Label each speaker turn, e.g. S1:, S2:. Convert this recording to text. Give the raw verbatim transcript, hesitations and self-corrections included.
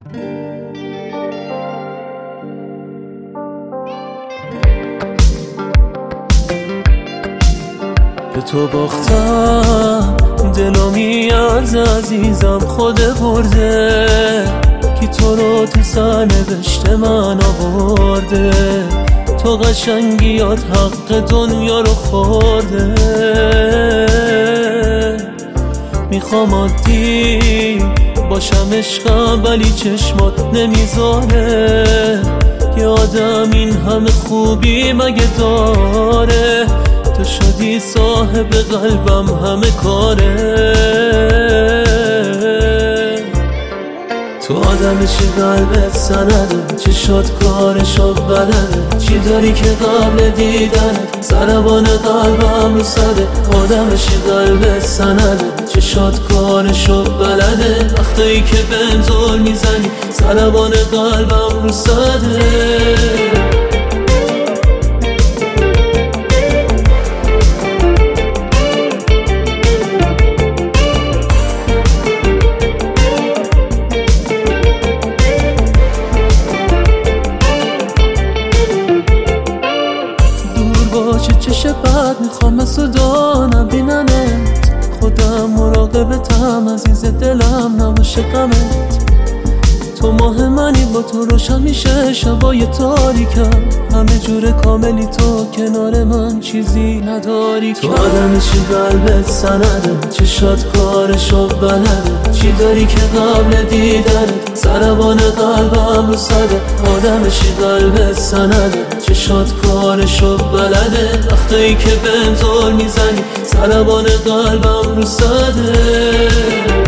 S1: به تو باختم دلو میارزه عزیزم، خود برده کی تو رو تو سرنوشت من آورده. تو قشنگیات حق دنیا رو خورده. میخوام عادی باشم عشقم ولی چشمات نمیذاره. یه آدم این همه خوبی مگه داره؟ تو شدی صاحب قلبم همه کاره. تو آدمشی قلبت سنده، چشات کارشو بلده. چی داری که قبل دیدنت ضربان قلبم رو صده. آدمشی قلبت سنده، چشات کارشو بلده. وقتی که بهم زل میزنی ضربان قلبم رو صده. باشه چشه بد میخوام صدا نبینمت. خودم مراقبتم عزیز دلم نباشه غمت. تو ماه منی با تو روشن میشه شبای تاریکم. همه جور کاملی تو کنار من چیزی نداری. تو آدمشی قلبت سنده، چشات کارشو بلده. چی داری که قبل دیدنت ضربان قلبم رو صده. آدمشی قلبت سنده، چشات کارشو بلده. وقتی که بهم زل میزنی ضربان قلبم رو صده.